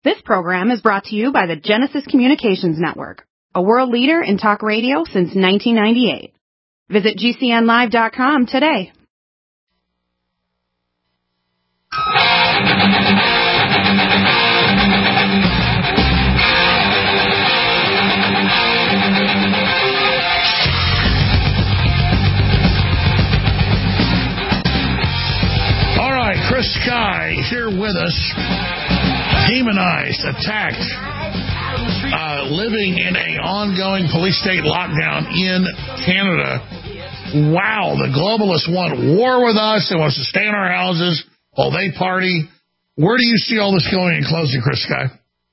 This program is brought to you by the Genesis Communications Network, a world leader in talk radio since 1998. Visit GCNlive.com today. All right, Chris Sky here with us, demonized, attacked, living in an ongoing police state lockdown in Canada. Wow, the globalists want war with us. They want us to stay in our houses while they party. Where do you see all this going in closing, Chris Sky?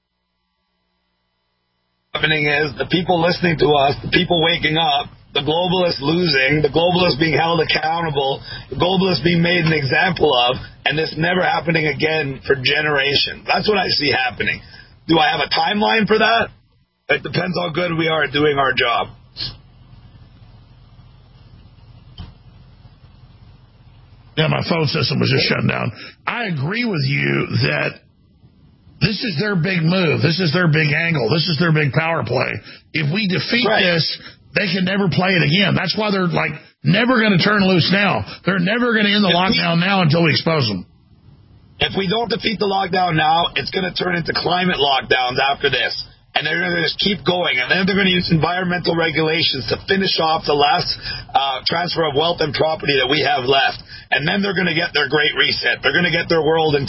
Happening is the people listening to us, the people waking up, the globalists losing, the globalists being held accountable, the globalists being made an example of, and this never happening again for generations. That's what I see happening. Do I have a timeline for that? It depends how good we are at doing our job. Yeah, my phone system was just shut down. I agree with you that this is their big move. This is their big angle. This is their big power play. If we defeat this, they can never play it again. That's why they're never going to turn loose now. They're never going to end the lockdown now until we expose them. If we don't defeat the lockdown now, it's going to turn into climate lockdowns after this. And they're going to just keep going. And then they're going to use environmental regulations to finish off the last transfer of wealth and property that we have left. And then they're going to get their great reset. They're going to get their world in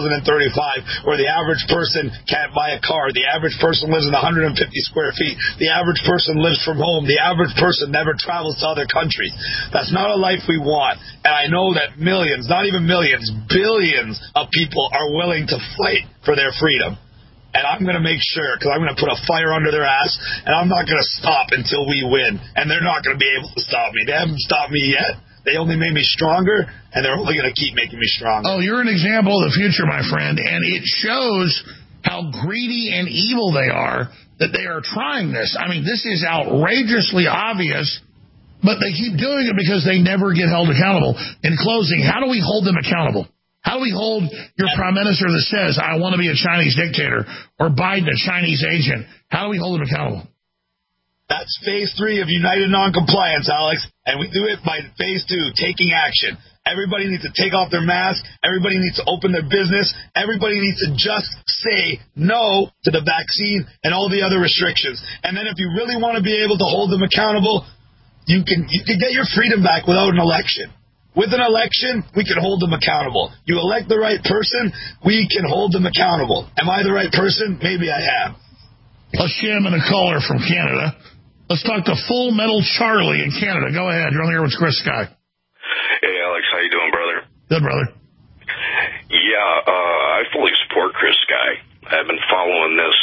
2035 where the average person can't buy a car. The average person lives in 150 square feet. The average person lives from home. The average person never travels to other countries. That's not a life we want. And I know that millions, not even millions, billions of people are willing to fight for their freedom. And I'm going to make sure, because I'm going to put a fire under their ass, and I'm not going to stop until we win. And they're not going to be able to stop me. They haven't stopped me yet. They only made me stronger, and they're only going to keep making me stronger. Oh, you're an example of the future, my friend, and it shows how greedy and evil they are that they are trying this. I mean, this is outrageously obvious, but they keep doing it because they never get held accountable. In closing, how do we hold them accountable? How do we hold your prime minister that says, I want to be a Chinese dictator, or Biden a Chinese agent? How do we hold him accountable? That's phase 3 of United Noncompliance, Alex, and we do it by phase 2, taking action. Everybody needs to take off their mask. Everybody needs to open their business. Everybody needs to just say no to the vaccine and all the other restrictions. And then if you really want to be able to hold them accountable, you can get your freedom back without an election. With an election, we can hold them accountable. You elect the right person, we can hold them accountable. Am I the right person? Maybe I am. A sham and a caller from Canada. Let's talk to Full Metal Charlie in Canada. Go ahead. You're on the air with Chris Sky. Hey, Alex. How you doing, brother? Good, brother. Yeah, I fully support Chris Sky. I've been following this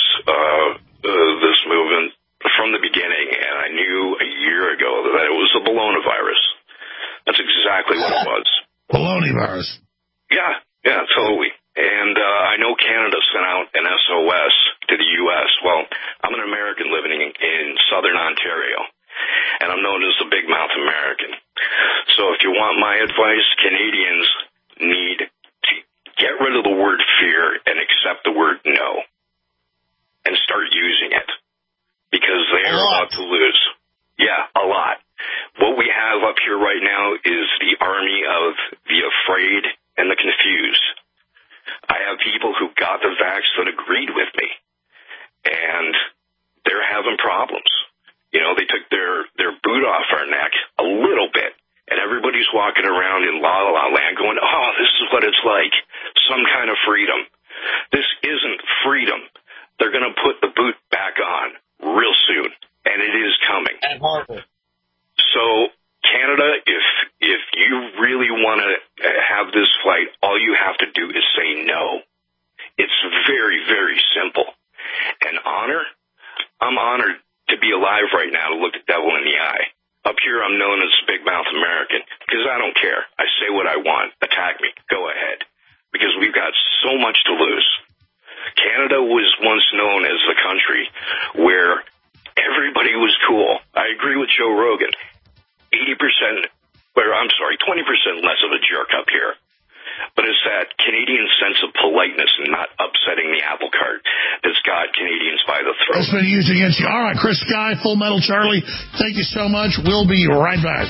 movement from the beginning, and I knew a year ago that it was the coronavirus. That's exactly what it was. Baloney virus. Yeah, totally. And I know Canada sent out an SOS to the U.S. Well, I'm an American living in southern Ontario, and I'm known as the Big Mouth American. So if you want my advice, Canadians need to get rid of the word fear and accept the word no and start using it because they are about to lose. Yeah, a lot. What we have up here right now is the army of the afraid and the confused. I have people who got the vax that agreed with me, and they're having problems. You know, they took their boot off our neck a little bit, and everybody's walking around in La La Land going, oh, this is what it's like, some kind of freedom. This isn't freedom. They're going to put the boot back on real soon, and it is coming. And horrible. So, Canada, if you really want to have this fight, all you have to do is say no. It's very, very simple. And honor, I'm honored to be alive right now to look the devil in the eye. Up here, I'm known as Big Mouth American because I don't care. I say what I want. Attack me. Go ahead. Because we've got so much to lose. Canada was once known as the country where everybody was cool. I agree with Joe Rogan. 20% less of a jerk up here. But it's that Canadian sense of politeness and not upsetting the apple cart. It's been used against you. All right, Chris Sky, Full Metal Charlie, thank you so much. We'll be right back.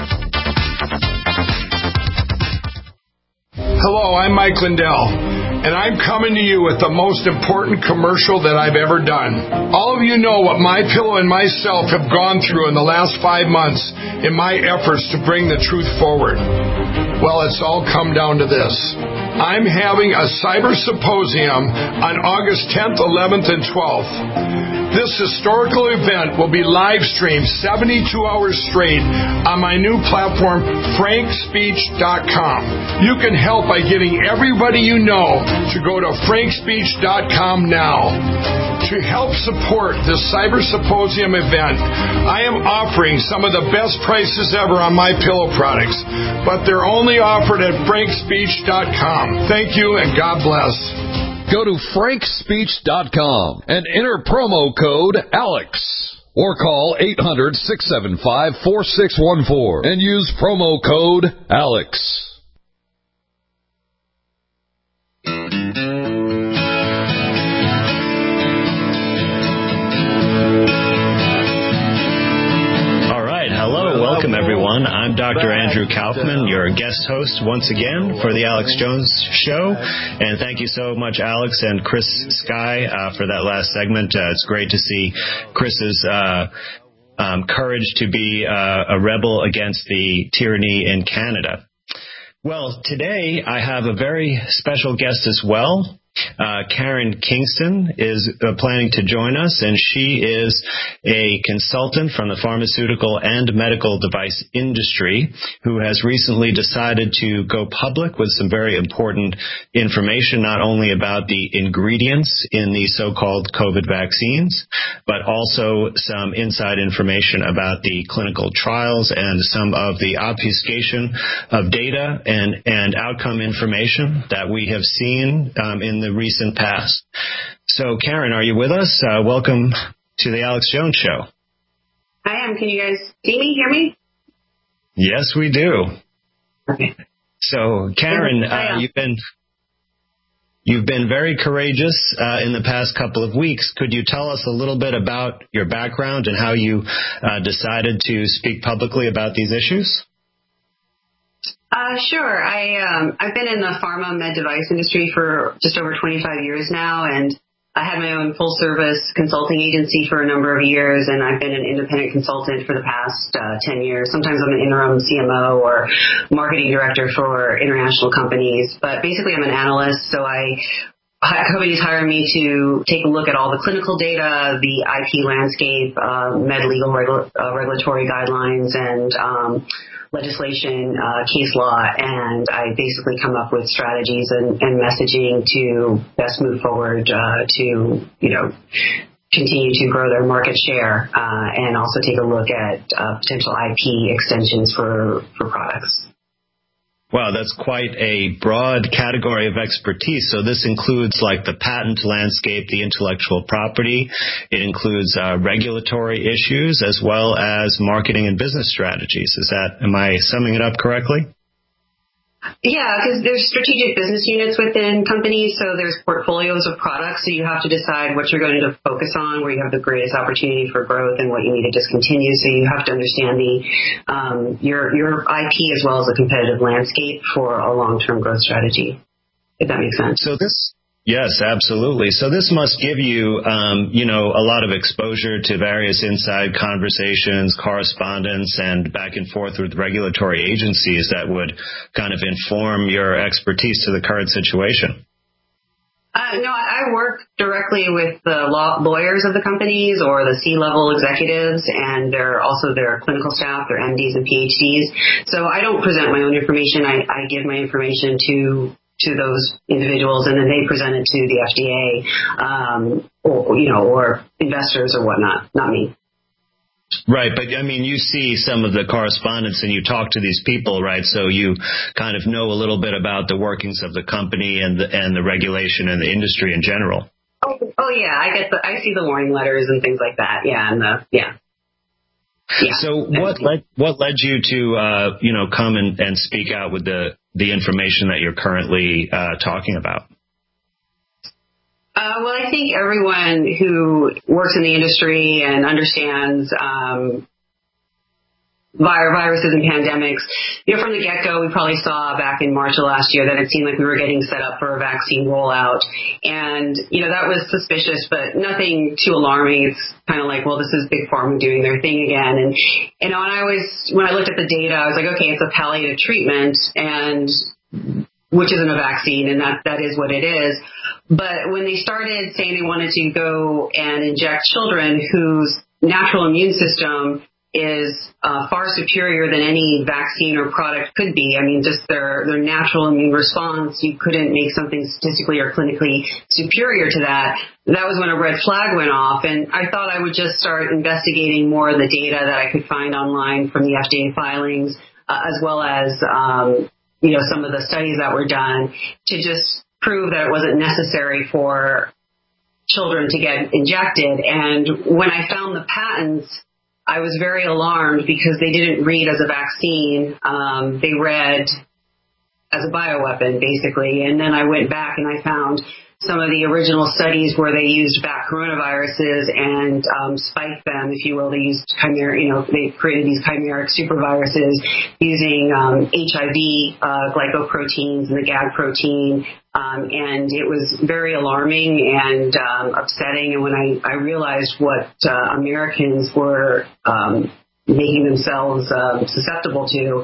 Hello, I'm Mike Lindell, and I'm coming to you with the most important commercial that I've ever done. All of you know what MyPillow and myself have gone through in the last 5 months in my efforts to bring the truth forward. Well, it's all come down to this. I'm having a cyber symposium on August 10th, 11th, and 12th. This historical event will be live streamed 72 hours straight on my new platform, frankspeech.com. You can help by getting everybody you know to go to frankspeech.com now. To help support this cyber symposium event, I am offering some of the best prices ever on my pillow products, but they're only offered at frankspeech.com. Thank you and God bless. Go to frankspeech.com and enter promo code ALEX or call 800-675-4614 and use promo code ALEX. Welcome, everyone. I'm Dr. Andrew Kaufman, your guest host once again for the Alex Jones Show. And thank you so much, Alex and Chris Sky, for that last segment. It's great to see Chris's courage to be a rebel against the tyranny in Canada. Well, today I have a very special guest as well. Karen Kingston is planning to join us, and she is a consultant from the pharmaceutical and medical device industry who has recently decided to go public with some very important information, not only about the ingredients in the so-called COVID vaccines, but also some inside information about the clinical trials and some of the obfuscation of data and outcome information that we have seen in the recent past. So, Karen, are you with us? Welcome to the Alex Jones Show. I am. Can you guys see me, hear me? Yes, we do. Okay. So, Karen, you've been very courageous in the past couple of weeks. Could you tell us a little bit about your background and how you decided to speak publicly about these issues? Sure. I've been in the pharma med device industry for just over 25 years now, and I had my own full-service consulting agency for a number of years, and I've been an independent consultant for the past 10 years. Sometimes I'm an interim CMO or marketing director for international companies, but basically I'm an analyst, so companies hire me to take a look at all the clinical data, the IP landscape, med legal regulatory guidelines, and legislation, case law, and I basically come up with strategies and messaging to best move forward to, continue to grow their market share and also take a look at potential IP extensions for products. Wow, that's quite a broad category of expertise. So this includes like the patent landscape, the intellectual property. It includes regulatory issues as well as marketing and business strategies. Am I summing it up correctly? Yeah, because there's strategic business units within companies, so there's portfolios of products, so you have to decide what you're going to focus on, where you have the greatest opportunity for growth and what you need to discontinue. So you have to understand your IP as well as the competitive landscape for a long-term growth strategy, if that makes sense. Yes, absolutely. So this must give you, a lot of exposure to various inside conversations, correspondence, and back and forth with regulatory agencies that would kind of inform your expertise to the current situation. No, I work directly with the lawyers of the companies or the C-level executives, and they're also their clinical staff, their MDs and PhDs. So I don't present my own information. I give my information to those individuals, and then they present it to the FDA, or investors or whatnot, not me. Right, but I mean, you see some of the correspondence and you talk to these people, right? So you kind of know a little bit about the workings of the company and the regulation and the industry in general. Oh yeah, I see the warning letters and things like that. Yeah, Yeah. So what led you to come and speak out with the information that you're currently talking about? Well, I think everyone who works in the industry and understands viruses and pandemics, from the get-go, we probably saw back in March of last year that it seemed like we were getting set up for a vaccine rollout. And, that was suspicious, but nothing too alarming. It's kind of like, well, this is Big Pharma doing their thing again. And, when I looked at the data, I was like, okay, it's a palliative treatment, and which isn't a vaccine, and that is what it is. But when they started saying they wanted to go and inject children whose natural immune system is far superior than any vaccine or product could be. I mean, just their natural immune response, you couldn't make something statistically or clinically superior to that. That was when a red flag went off, and I thought I would just start investigating more of the data that I could find online from the FDA filings, as well as, some of the studies that were done to just prove that it wasn't necessary for children to get injected. And when I found the patents, I was very alarmed because they didn't read as a vaccine. They read as a bioweapon, basically. And then I went back and I found some of the original studies where they used bat coronaviruses and spiked them, if you will. They used they created these chimeric superviruses using HIV glycoproteins and the GAG protein. And it was very alarming and upsetting. And when I realized what Americans were making themselves susceptible to,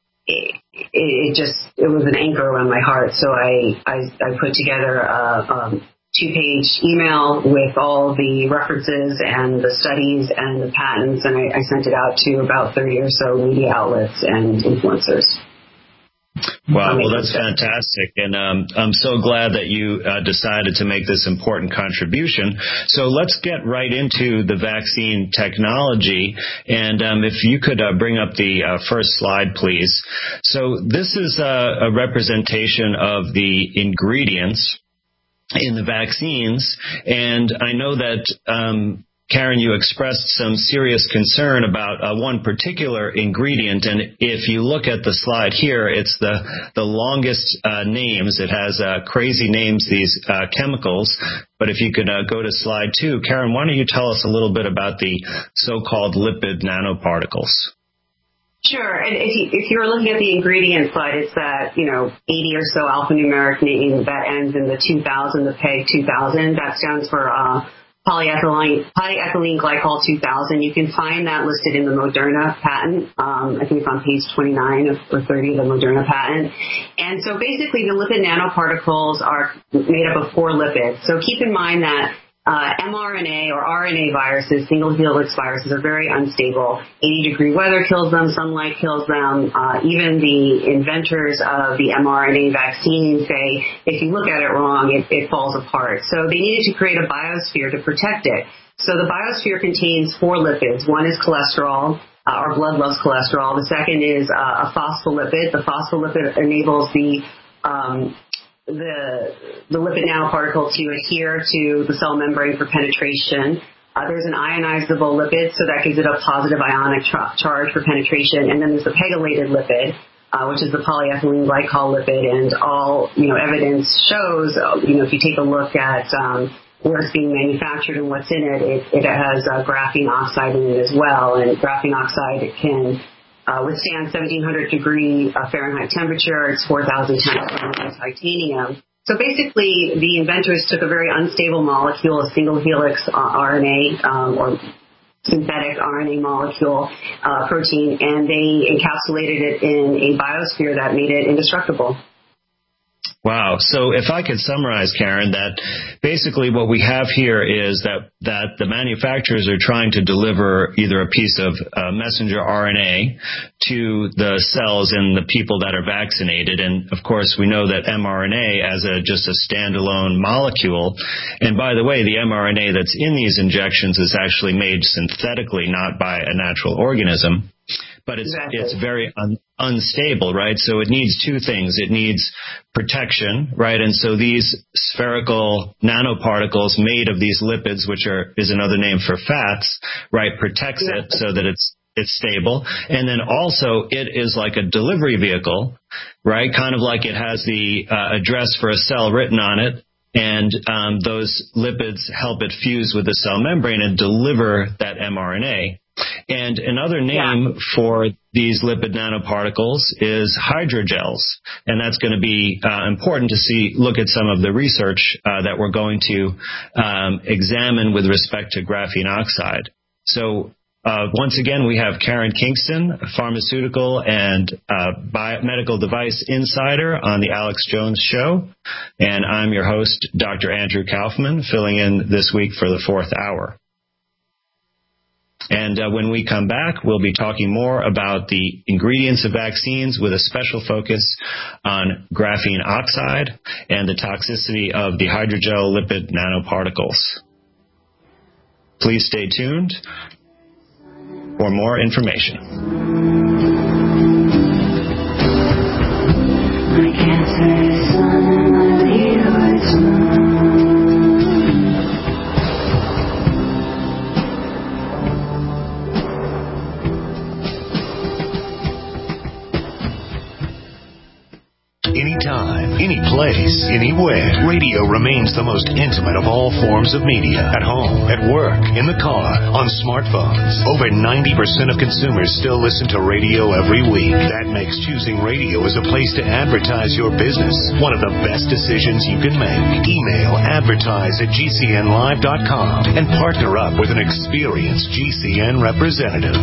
it was an anchor around my heart. So I put together a 2-page email with all the references and the studies and the patents, and I sent it out to about 30 or so media outlets and influencers. Wow, well, that's fantastic. And I'm so glad that you decided to make this important contribution. So let's get right into the vaccine technology. And if you could bring up the first slide, please. So this is a representation of the ingredients in the vaccines. And I know that Karen, you expressed some serious concern about one particular ingredient, and if you look at the slide here, it's the longest names. It has crazy names, these chemicals. But if you could go to slide 2, Karen, why don't you tell us a little bit about the so-called lipid nanoparticles? Sure. And if you were looking at the ingredient slide, it's that 80 or so alphanumeric name that ends in the 2000, the PEG 2000. That stands for polyethylene glycol 2000. You can find that listed in the Moderna patent. I think it's on page 29 or 30 of the Moderna patent. And so basically the lipid nanoparticles are made up of 4 lipids. So keep in mind that mRNA or RNA viruses, single helix viruses, are very unstable. 80-degree weather kills them, sunlight kills them. Even the inventors of the mRNA vaccine say if you look at it wrong, it falls apart. So they needed to create a biosphere to protect it. So the biosphere contains 4 lipids. One is cholesterol. Our blood loves cholesterol. The second is a phospholipid. The phospholipid enables the lipid nanoparticle to adhere to the cell membrane for penetration. There's an ionizable lipid, so that gives it a positive ionic charge for penetration. And then there's the pegylated lipid, which is the polyethylene glycol lipid. And all, evidence shows, if you take a look at where it's being manufactured and what's in it, it has graphene oxide in it as well. And graphene oxide can withstand 1700 degree Fahrenheit temperature. It's 4,000 times titanium. So basically, the inventors took a very unstable molecule, a single helix RNA or synthetic RNA molecule protein, and they encapsulated it in a biosphere that made it indestructible. Wow. So if I could summarize, Karen, that basically what we have here is that the manufacturers are trying to deliver either a piece of messenger RNA to the cells in the people that are vaccinated. And, of course, we know that mRNA as just a standalone molecule. And, by the way, the mRNA that's in these injections is actually made synthetically, not by a natural organism. But it's very unstable, right? So it needs 2 things. It needs protection, right? And so these spherical nanoparticles made of these lipids, which is another name for fats, right, protects it so that it's stable. And then also it is like a delivery vehicle, right? Kind of like it has the address for a cell written on it. And those lipids help it fuse with the cell membrane and deliver that mRNA. And another name for these lipid nanoparticles is hydrogels. And that's going to be important to look at some of the research that we're going to examine with respect to graphene oxide. So once again, we have Karen Kingston, a pharmaceutical and medical device insider on the Alex Jones Show. And I'm your host, Dr. Andrew Kaufman, filling in this week for the 4th hour. And when we come back, we'll be talking more about the ingredients of vaccines with a special focus on graphene oxide and the toxicity of the hydrogel lipid nanoparticles. Please stay tuned for more information. My cancer is on my leader's Anytime, any place, anywhere. Radio remains the most intimate of all forms of media. At home, at work, in the car, on smartphones. Over 90% of consumers still listen to radio every week. That makes choosing radio as a place to advertise your business one of the best decisions you can make. Email advertise@gcnlive.com and partner up with an experienced GCN representative.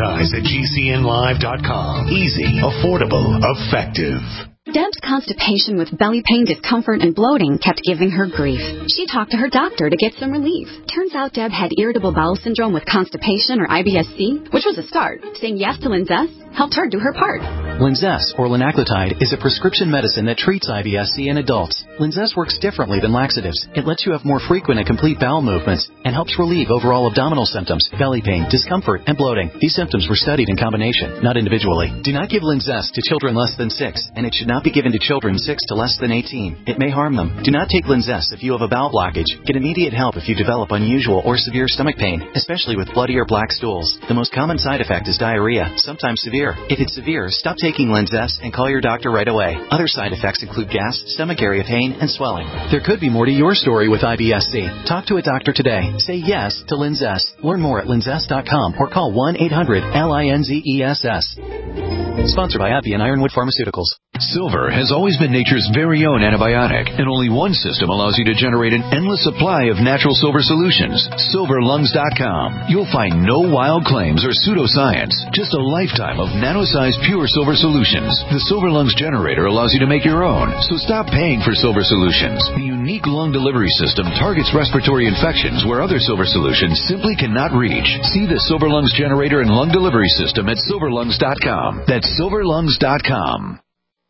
Advertise@gcnlive.com. Easy, affordable, effective. Deb's constipation with belly pain, discomfort, and bloating kept giving her grief. She talked to her doctor to get some relief. Turns out Deb had irritable bowel syndrome with constipation, or IBS-C, which was a start. Saying yes to Linzess helped her do her part. Linzess, or linaclotide, is a prescription medicine that treats IBS-C in adults. Linzess works differently than laxatives. It lets you have more frequent and complete bowel movements and helps relieve overall abdominal symptoms, belly pain, discomfort, and bloating. These symptoms were studied in combination, not individually. Do not give Linzess to children less than 6, and it should not be given to children 6 to less than 18. It may harm them. Do not take Linzess if you have a bowel blockage. Get immediate help if you develop unusual or severe stomach pain, especially with bloody or black stools. The most common side effect is diarrhea, sometimes severe. If it's severe, stop taking Linzess and call your doctor right away. Other side effects include gas, stomach area pain, and swelling. There could be more to your story with IBS-C. Talk to a doctor today. Say yes to Linzess. Learn more at linzess.com or call 1-800-LINZESS. Sponsored by AbbVie and Ironwood Pharmaceuticals. Silver has always been nature's very own antibiotic, and only one system allows you to generate an endless supply of natural silver solutions. SilverLungs.com. You'll find no wild claims or pseudoscience, just a lifetime of nano-sized pure silver solutions. The Silver Lungs generator allows you to make your own, so stop paying for silver solutions. The unique lung delivery system targets respiratory infections where other silver solutions simply cannot reach. See the Silver Lungs generator and lung delivery system at SilverLungs.com. That's SilverLungs.com.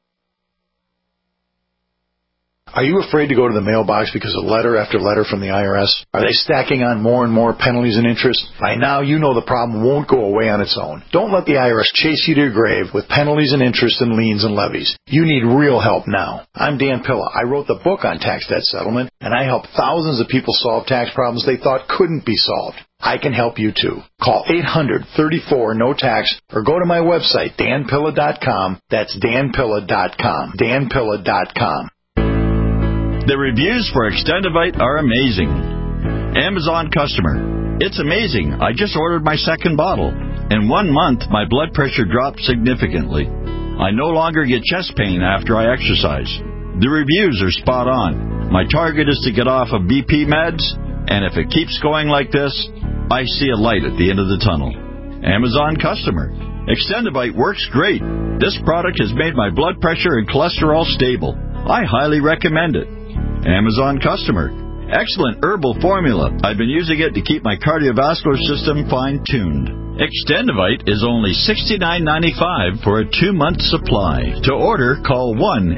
Are you afraid to go to the mailbox because of letter after letter from the IRS? Are they stacking on more and more penalties and interest? By now, you know the problem won't go away on its own. Don't let the IRS chase you to your grave with penalties and interest and liens and levies. You need real help now. I'm Dan Pilla. I wrote the book on tax debt settlement, and I help thousands of people solve tax problems they thought couldn't be solved. I can help you too. Call 800-34-NO-TAX or go to my website, danpilla.com. That's danpilla.com. danpilla.com. The reviews for Extendivite are amazing. Amazon customer. It's amazing. I just ordered my second bottle. In 1 month, my blood pressure dropped significantly. I no longer get chest pain after I exercise. The reviews are spot on. My target is to get off of BP meds, and if it keeps going like this, I see a light at the end of the tunnel. Amazon customer. Extendivite works great. This product has made my blood pressure and cholesterol stable. I highly recommend it. Amazon customer. Excellent herbal formula. I've been using it to keep my cardiovascular system fine-tuned. Extendivite is only $69.95 for a 2-month supply. To order, call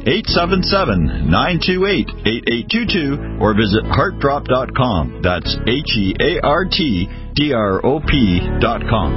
1-877-928-8822 or visit heartdrop.com. That's HEARTDROP.com.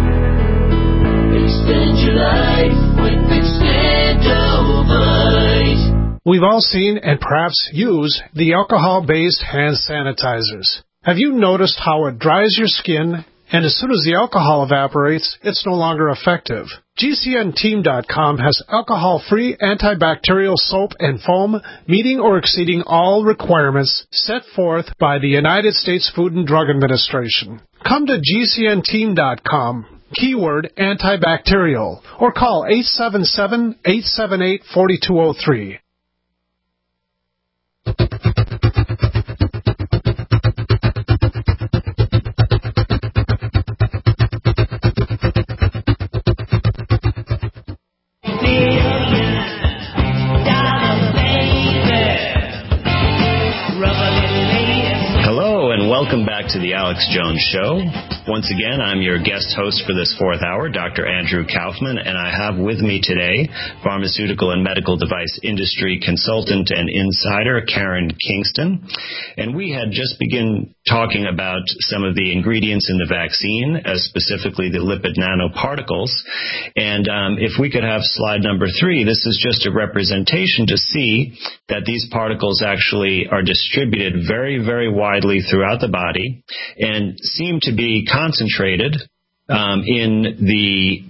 Extend your life with Extendivite. We've all seen and perhaps use the alcohol-based hand sanitizers. Have you noticed how it dries your skin and as soon as the alcohol evaporates, it's no longer effective. GCNteam.com has alcohol-free antibacterial soap and foam meeting or exceeding all requirements set forth by the United States Food and Drug Administration. Come to GCNteam.com, keyword antibacterial, or call 877-878-4203. Welcome back to the Alex Jones Show. Once again, I'm your guest host for this fourth hour, Dr. Andrew Kaufman, and I have with me today pharmaceutical and medical device industry consultant and insider, Karen Kingston. And we had just begun talking about some of the ingredients in the vaccine, specifically the lipid nanoparticles. And if we could have slide number 3, this is just a representation to see that these particles actually are distributed very, very widely throughout the body and seem to be concentrated in the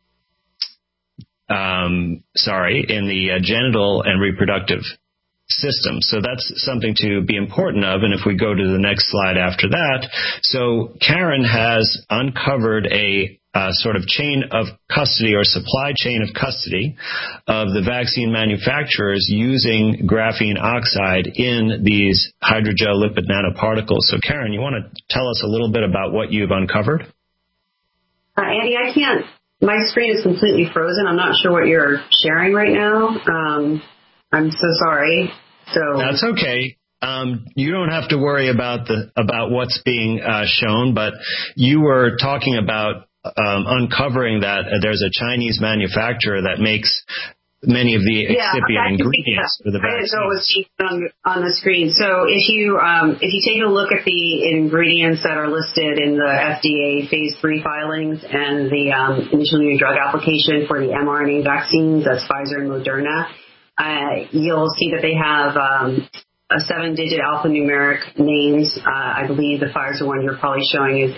genital and reproductive system. So that's something to be important of. And if we go to the next slide after that, so Karen has uncovered a sort of chain of custody or supply chain of custody of the vaccine manufacturers using graphene oxide in these hydrogel lipid nanoparticles. So Karen, you want to tell us a little bit about what you've uncovered? Andy, I can't. My screen is completely frozen. I'm not sure what you're sharing right now. I'm so sorry. So that's okay. You don't have to worry about what's being shown, but you were talking about uncovering that there's a Chinese manufacturer that makes many of the excipient ingredients for the vaccine. I didn't know it was on the screen. So if you take a look at the ingredients that are listed in the FDA Phase 3 filings and the initial new drug application for the mRNA vaccines, that's Pfizer and Moderna, you'll see that they have a 7-digit alphanumeric names. I believe the Pfizer one you're probably showing is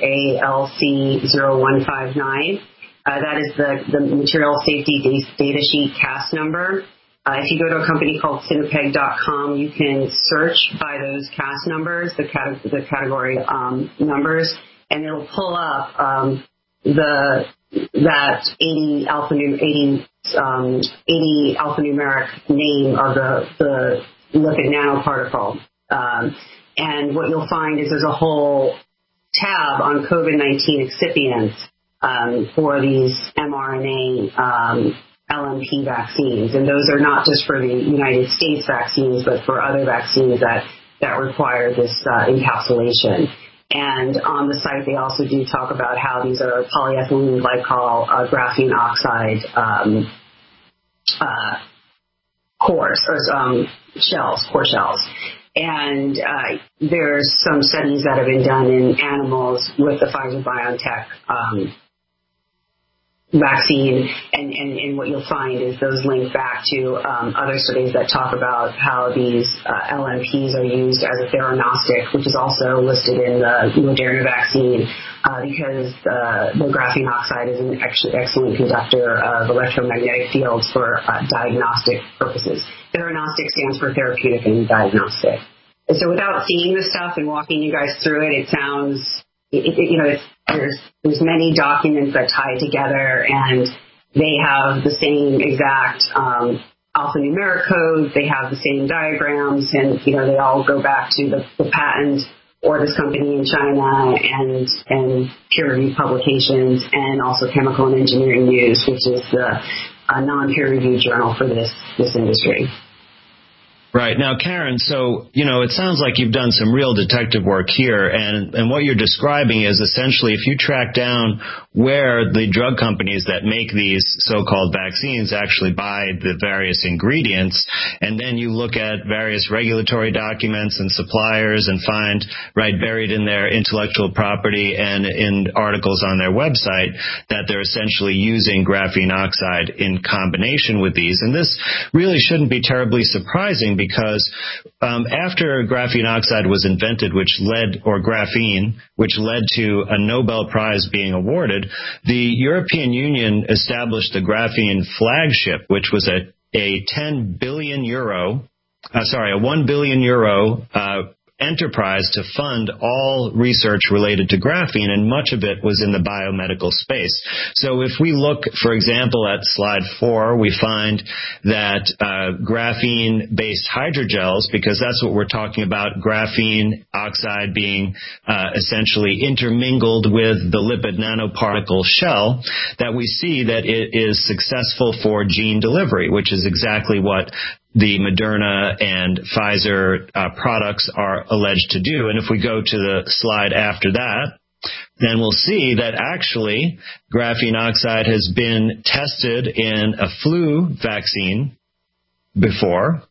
ALC0159. That is the material safety data sheet CAS number. If you go to a company called Cinepeg.com, you can search by those CAS numbers, the category numbers, and it'll pull up that 80 alphanumeric name of the lipid nanoparticle. And what you'll find is there's a whole tab on COVID-19 excipients for these mRNA LNP vaccines. And those are not just for the United States vaccines, but for other vaccines that require this encapsulation. And on the site, they also do talk about how these are polyethylene glycol graphene oxide core shells. And there's some studies that have been done in animals with the Pfizer-BioNTech vaccine, and what you'll find is those link back to other studies that talk about how these LNPs are used as a theranostic, which is also listed in the Moderna vaccine, because the graphene oxide is an excellent conductor of electromagnetic fields for diagnostic purposes. Theranostic stands for therapeutic and diagnostic. And so without seeing this stuff and walking you guys through it, it sounds, there's many documents that tie together, and they have the same exact alphanumeric codes. They have the same diagrams, and they all go back to the patent or this company in China and peer-reviewed publications, and also Chemical and Engineering News, which is the non-peer-reviewed journal for this industry. Right. Now, Karen, so, it sounds like you've done some real detective work here, and what you're describing is essentially if you track down where the drug companies that make these so-called vaccines actually buy the various ingredients, and then you look at various regulatory documents and suppliers and find, right, buried in their intellectual property and in articles on their website that they're essentially using graphene oxide in combination with these. And this really shouldn't be terribly surprising, because after graphene oxide was invented, graphene, which led to a Nobel Prize being awarded, the European Union established the graphene flagship, which was a 1 billion euro enterprise to fund all research related to graphene, and much of it was in the biomedical space. So if we look, for example, at slide 4, we find that graphene-based hydrogels, because that's what we're talking about, graphene oxide being essentially intermingled with the lipid nanoparticle shell, that we see that it is successful for gene delivery, which is exactly what the Moderna and Pfizer products are alleged to do. And if we go to the slide after that, then we'll see that actually graphene oxide has been tested in a flu vaccine before.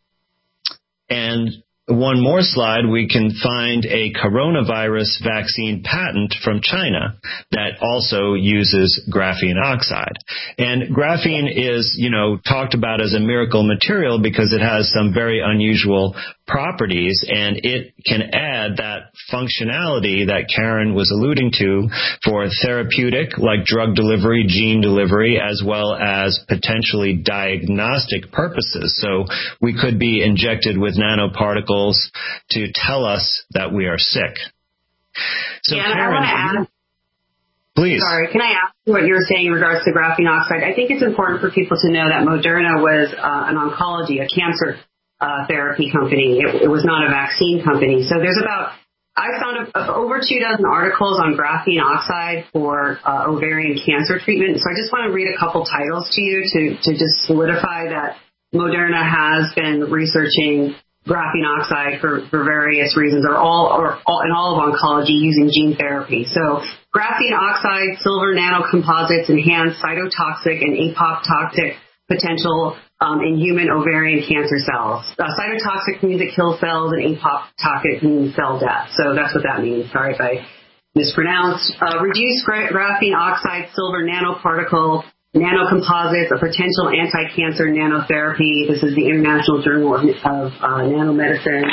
And one more slide, we can find a coronavirus vaccine patent from China that also uses graphene oxide. And graphene is, talked about as a miracle material because it has some very unusual properties, and it can add that functionality that Karen was alluding to for therapeutic, like drug delivery, gene delivery, as well as potentially diagnostic purposes. So we could be injected with nanoparticles to tell us that we are sick. So yeah, Karen, I want to add. Please. Sorry, can I ask what you're saying in regards to graphene oxide? I think it's important for people to know that Moderna was an oncology, a cancer therapy company. It was not a vaccine company. So I found over 24 articles on graphene oxide for ovarian cancer treatment. So I just want to read a couple titles to you to just solidify that Moderna has been researching graphene oxide for various reasons, or in all of oncology using gene therapy. So graphene oxide, silver nanocomposites, enhance cytotoxic and apoptotic potential in human ovarian cancer cells. Cytotoxic means it kills cells, and apoptotic means cell death. So that's what that means. Sorry if I mispronounced. Reduced graphene oxide, silver nanoparticle, nanocomposites, a potential anti-cancer nanotherapy. This is the International Journal of Nanomedicine.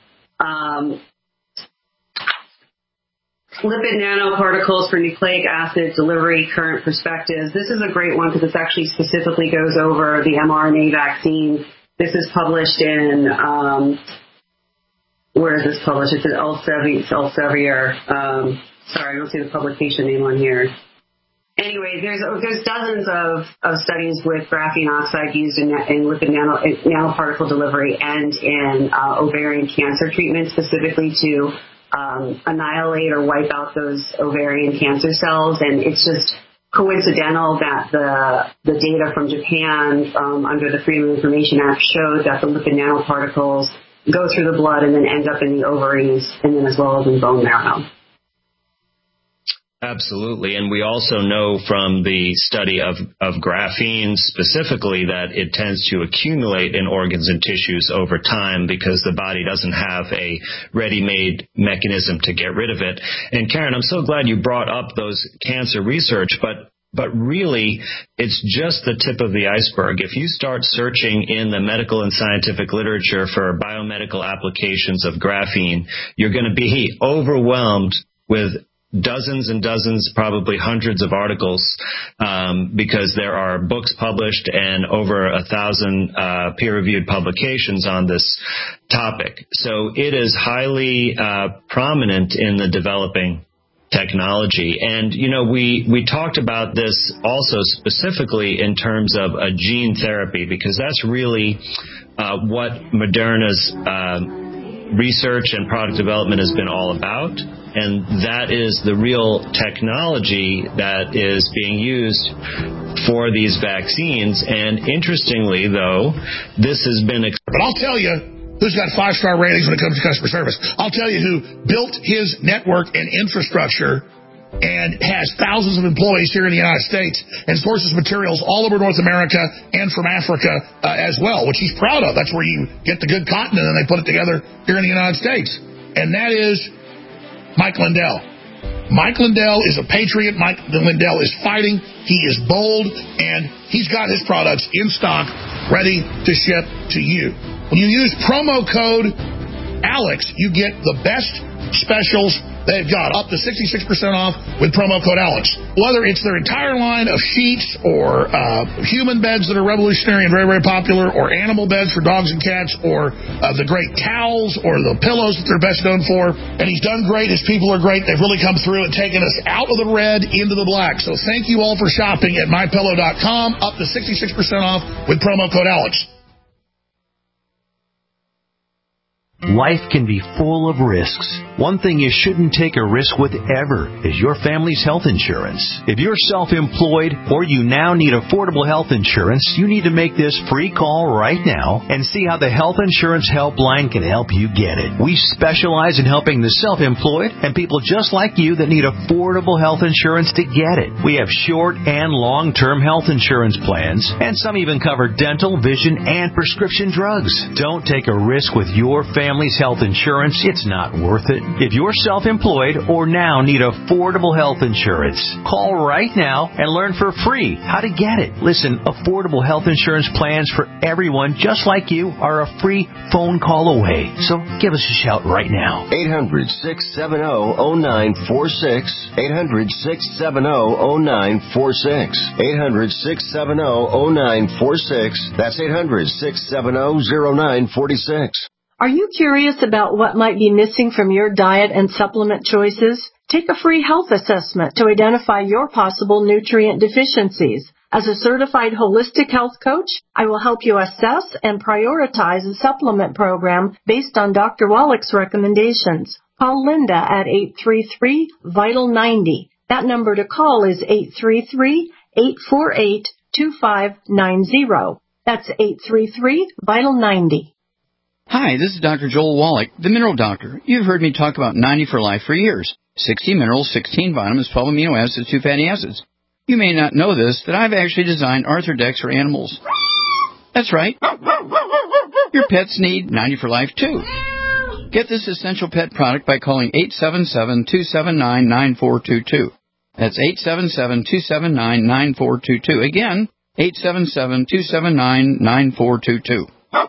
Lipid nanoparticles for nucleic acid delivery, current perspectives. This is a great one because it actually specifically goes over the mRNA vaccine. This is published in, where is this published? It's at Elsevier. Sorry, I don't see the publication name on here. Anyway, there's dozens of studies with graphene oxide used in lipid nanoparticle delivery and in ovarian cancer treatment, specifically to annihilate or wipe out those ovarian cancer cells. And it's just coincidental that the data from Japan under the Freedom of Information Act showed that the lipid nanoparticles go through the blood and then end up in the ovaries and then as well as in bone marrow. Absolutely. And we also know from the study of graphene specifically that it tends to accumulate in organs and tissues over time because the body doesn't have a ready-made mechanism to get rid of it. And Karen, I'm so glad you brought up those cancer research, but really it's just the tip of the iceberg. If you start searching in the medical and scientific literature for biomedical applications of graphene, you're going to be overwhelmed with dozens and dozens, probably hundreds of articles, because there are books published and over 1,000 peer-reviewed publications on this topic. So it is highly prominent in the developing technology. And, we talked about this also specifically in terms of a gene therapy, because that's really what Moderna's research and product development has been all about. And that is the real technology that is being used for these vaccines. And interestingly, though, this has been... But I'll tell you who's got 5-star ratings when it comes to customer service. I'll tell you who built his network and infrastructure and has thousands of employees here in the United States and sources materials all over North America and from Africa as well, which he's proud of. That's where you get the good cotton and then they put it together here in the United States. And that is Mike Lindell. Mike Lindell is a patriot. Mike Lindell is fighting. He is bold, and he's got his products in stock, ready to ship to you. When you use promo code Alex, you get the best specials they've got, up to 66% off with promo code Alex. Whether it's their entire line of sheets or human beds that are revolutionary and very, very popular, or animal beds for dogs and cats, or the great towels or the pillows that they're best known for. And he's done great. His people are great. They've really come through and taken us out of the red into the black. So thank you all for shopping at MyPillow.com, up to 66% off with promo code Alex. Life can be full of risks. One thing you shouldn't take a risk with ever is your family's health insurance. If you're self-employed or you now need affordable health insurance, you need to make this free call right now and see how the Health Insurance Helpline can help you get it. We specialize in helping the self-employed and people just like you that need affordable health insurance to get it. We have short and long-term health insurance plans, and some even cover dental, vision, and prescription drugs. Don't take a risk with your family's health insurance. It's not worth it. If you're self-employed or now need affordable health insurance, call right now and learn for free how to get it. Listen, affordable health insurance plans for everyone just like you are a free phone call away. So give us a shout right now. 800-670-0946. 800-670-0946. 800-670-0946. That's 800-670-0946. Are you curious about what might be missing from your diet and supplement choices? Take a free health assessment to identify your possible nutrient deficiencies. As a certified holistic health coach, I will help you assess and prioritize a supplement program based on Dr. Wallach's recommendations. Call Linda at 833-VITAL-90. That number to call is 833-848-2590. That's 833-VITAL-90. Hi, this is Dr. Joel Wallach, the Mineral Doctor. You've heard me talk about 90 for Life for years. 60 minerals, 16 vitamins, 12 amino acids, 2 fatty acids. You may not know this, that I've actually designed Arthrodex for animals. That's right. Your pets need 90 for Life, too. Get this essential pet product by calling 877-279-9422. That's 877-279-9422. Again, 877-279-9422.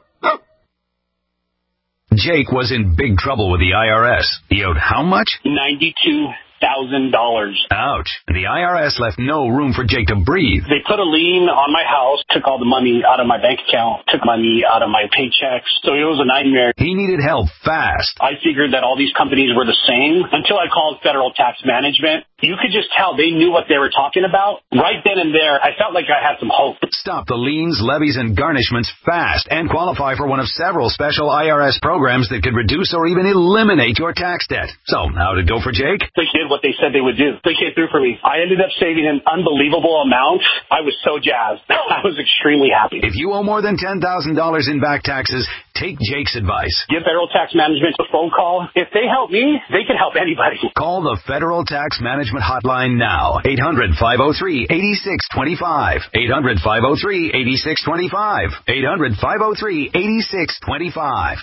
Jake was in big trouble with the IRS. He owed how much? $92,000. Ouch. The IRS left no room for Jake to breathe. They put a lien on my house, took all the money out of my bank account, took money out of my paychecks. So it was a nightmare. He needed help fast. I figured that all these companies were the same until I called Federal Tax Management. You could just tell they knew what they were talking about. Right then and there, I felt like I had some hope. Stop the liens, levies, and garnishments fast and qualify for one of several special IRS programs that could reduce or even eliminate your tax debt. So, how'd it go for Jake? They did what they said they would do. They came through for me. I ended up saving an unbelievable amount. I was so jazzed. I was extremely happy. If you owe more than $10,000 in back taxes, take Jake's advice. Give Federal Tax Management a phone call. If they help me, they can help anybody. Call the Federal Tax Management Hotline now. 800-503-8625. 800-503-8625. 800-503-8625.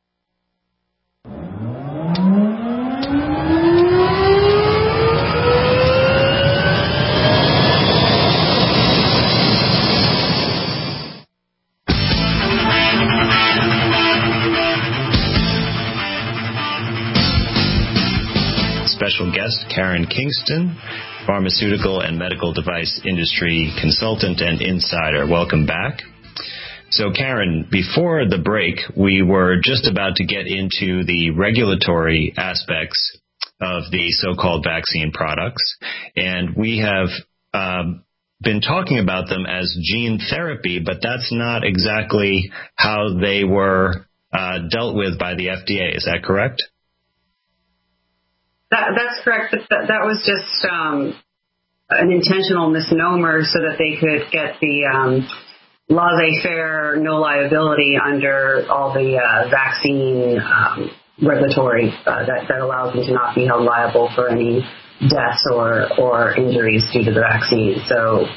Special guest Karen Kingston, pharmaceutical and medical device industry consultant and insider. Welcome back. So, Karen, before the break, we were just about to get into the regulatory aspects of the so-called vaccine products, and we have been talking about them as gene therapy, but that's not exactly how they were dealt with by the FDA. Is that correct? That's correct. That was just an intentional misnomer so that they could get the laissez-faire, no liability under all the vaccine regulatory that allows them to not be held liable for any deaths or injuries due to the vaccine. So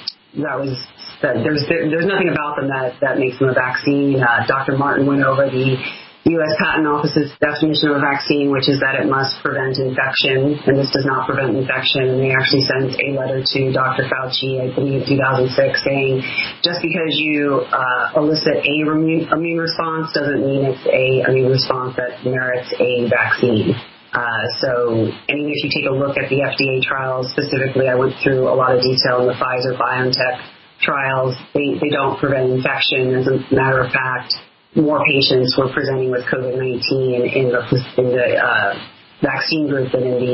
there's nothing about them that makes them a vaccine. Dr. Martin went over the U.S. Patent Office's definition of a vaccine, which is that it must prevent infection, and this does not prevent infection. And they actually sent a letter to Dr. Fauci, I believe, in 2006, saying just because you elicit a immune response doesn't mean it's a immune response that merits a vaccine. So, and even if you take a look at the FDA trials specifically, I went through a lot of detail in the Pfizer-BioNTech trials. They don't prevent infection. As a matter of fact, more patients were presenting with COVID-19 in the vaccine group than in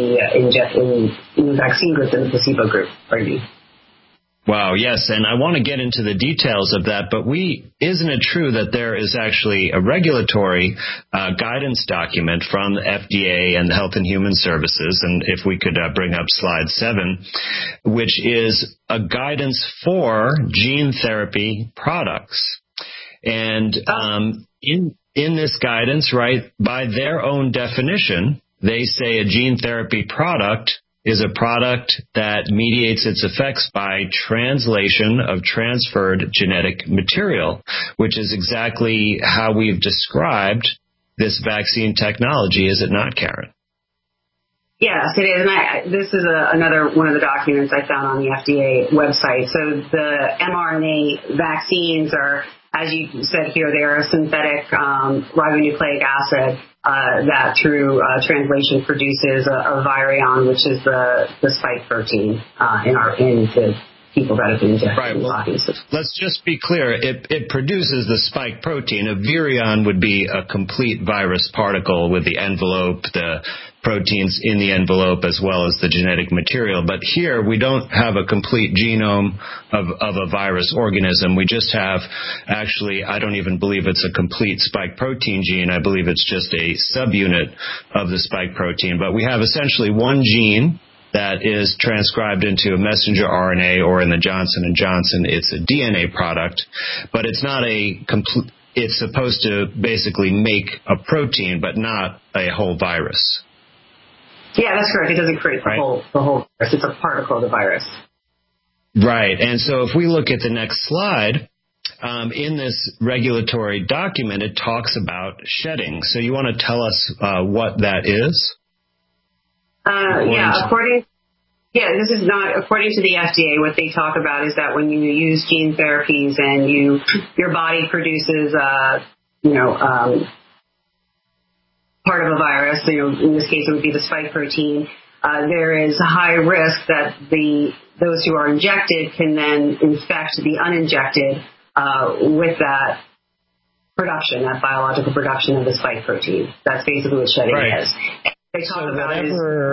the vaccine group than the placebo group. Pardon me. Wow, yes, and I want to get into the details of that, but isn't it true that there is actually a regulatory guidance document from the FDA and the Health and Human Services, and if we could bring up slide 7, which is a guidance for gene therapy products. And in this guidance, right, by their own definition, they say a gene therapy product is a product that mediates its effects by translation of transferred genetic material, which is exactly how we've described this vaccine technology, is it not, Karen? Yes, it is. And this is another one of the documents I found on the FDA website. So the mRNA vaccines are, as you said here, they are a synthetic ribonucleic acid that through translation produces a virion, which is the spike protein in the people that have been injected in bodies. Let's just be clear. It produces the spike protein. A virion would be a complete virus particle with the envelope, the proteins in the envelope, as well as the genetic material. But here we don't have a complete genome of a virus organism. We just have, actually, I don't even believe it's a complete spike protein gene. I believe it's just a subunit of the spike protein. But we have essentially one gene that is transcribed into a messenger RNA, or in the Johnson & Johnson, it's a DNA product. But it's not a complete, it's supposed to basically make a protein, but not a whole virus. Yeah, that's correct. It doesn't create the whole virus. It's a particle of the virus. Right. And so if we look at the next slide, in this regulatory document, it talks about shedding. So you want to tell us what that is? This is not, according to the FDA, what they talk about is that when you use gene therapies and your body produces, part of a virus, in this case it would be the spike protein, there is a high risk that those who are injected can then infect the uninjected with that production, that biological production of the spike protein. That's basically what shedding is. They talk about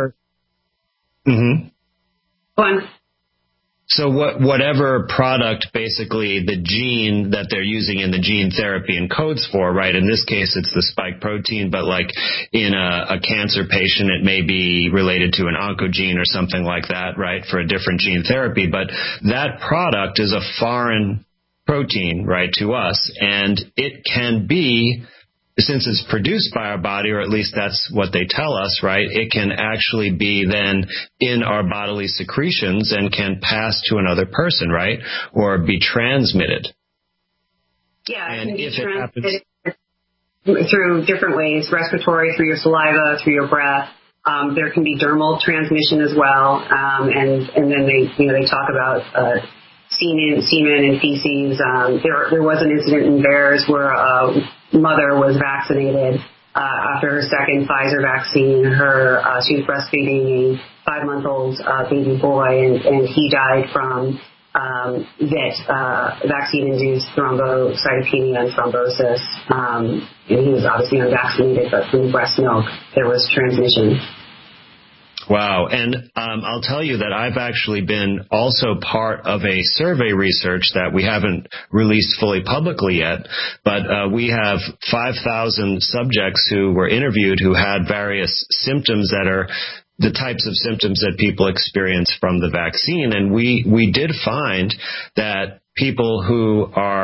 So whatever product, basically the gene that they're using in the gene therapy encodes for, right? In this case, it's the spike protein, but like in a cancer patient, it may be related to an oncogene or something like that, right? For a different gene therapy. But that product is a foreign protein, right, to us. And it can be, since it's produced by our body, or at least that's what they tell us, right, it can actually be then in our bodily secretions and can pass to another person, right, or be transmitted. Yeah, and if it happens through different ways, respiratory, through your saliva, through your breath. There can be dermal transmission as well, and then they talk about semen and feces. There was an incident in VAERS where mother was vaccinated after her second Pfizer vaccine. She was breastfeeding a 5-month-old baby boy, and he died from vaccine-induced thrombocytopenia and thrombosis. And he was obviously unvaccinated, but from breast milk there was transmission. Wow. And I'll tell you that I've actually been also part of a survey research that we haven't released fully publicly yet, but we have 5,000 subjects who were interviewed who had various symptoms that are the types of symptoms that people experience from the vaccine. And we did find that people who are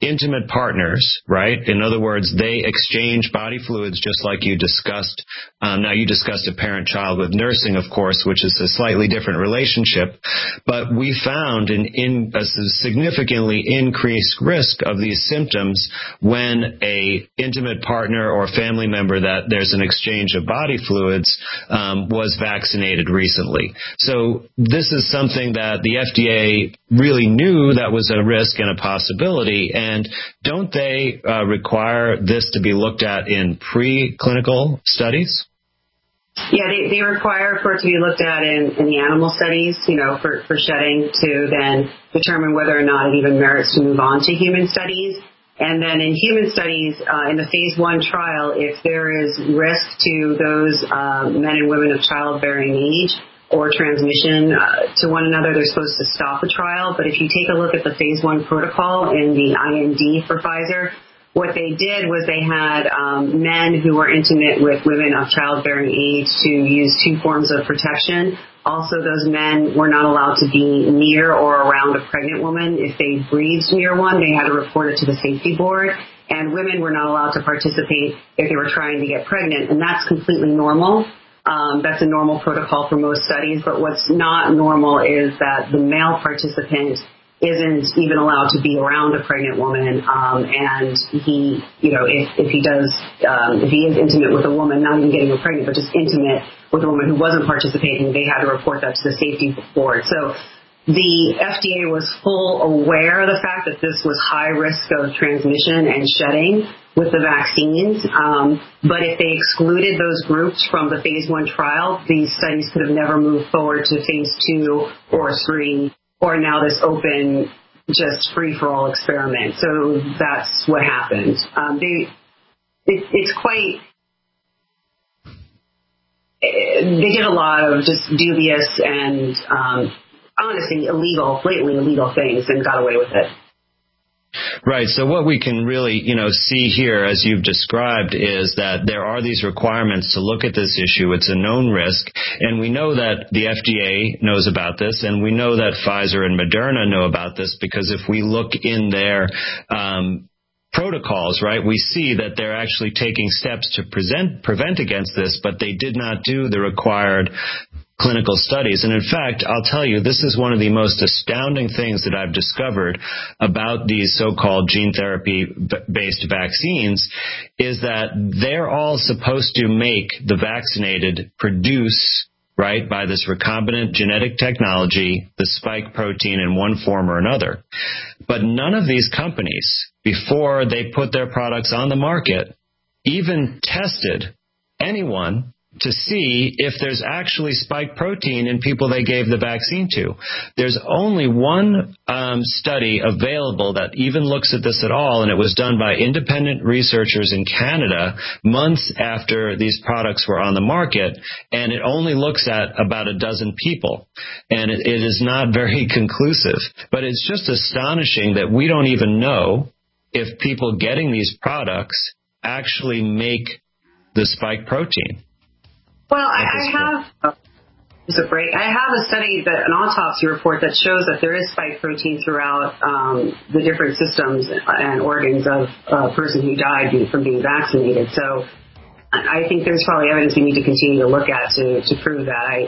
intimate partners, right? In other words, they exchange body fluids just like you discussed. Now, you discussed a parent-child with nursing, of course, which is a slightly different relationship. But we found a significantly increased risk of these symptoms when a intimate partner or family member that there's an exchange of body fluids was vaccinated recently. So this is something that the FDA really knew that was a risk and a possibility. And don't they require this to be looked at in preclinical studies? Yeah, they require for it to be looked at in the animal studies, for shedding to then determine whether or not it even merits to move on to human studies. And then in human studies, in the phase 1 trial, if there is risk to those men and women of childbearing age or transmission to one another, they're supposed to stop the trial. But if you take a look at the phase 1 protocol in the IND for Pfizer, what they did was they had men who were intimate with women of childbearing age to use 2 forms of protection. Also, those men were not allowed to be near or around a pregnant woman. If they breathed near one, they had to report it to the safety board. And women were not allowed to participate if they were trying to get pregnant. And that's completely normal. That's a normal protocol for most studies. But what's not normal is that the male participant isn't even allowed to be around a pregnant woman, and he, if he is intimate with a woman, not even getting her pregnant, but just intimate with a woman who wasn't participating, they had to report that to the safety board. So the FDA was full aware of the fact that this was high risk of transmission and shedding with the vaccines, but if they excluded those groups from the phase 1 trial, these studies could have never moved forward to phase 2 or 3. Or now this open, just free-for-all experiment. So that's what happened. It's quite. They did a lot of just dubious and honestly blatantly illegal things and got away with it. Right. So what we can really, see here, as you've described, is that there are these requirements to look at this issue. It's a known risk. And we know that the FDA knows about this, and we know that Pfizer and Moderna know about this, because if we look in their protocols, right, we see that they're actually taking steps to prevent against this, but they did not do the required clinical studies. And in fact, I'll tell you, this is one of the most astounding things that I've discovered about these so-called gene therapy-based vaccines, is that they're all supposed to make the vaccinated produce, right, by this recombinant genetic technology, the spike protein in one form or another. But none of these companies, before they put their products on the market, even tested anyone to see if there's actually spike protein in people they gave the vaccine to. There's only one study available that even looks at this at all, and it was done by independent researchers in Canada months after these products were on the market, and it only looks at about a dozen people, and it is not very conclusive. But it's just astonishing that we don't even know if people getting these products actually make the spike protein. Well, I have a study, an autopsy report that shows that there is spike protein throughout the different systems and organs of a person who died from being vaccinated. So I think there's probably evidence we need to continue to look at to prove that.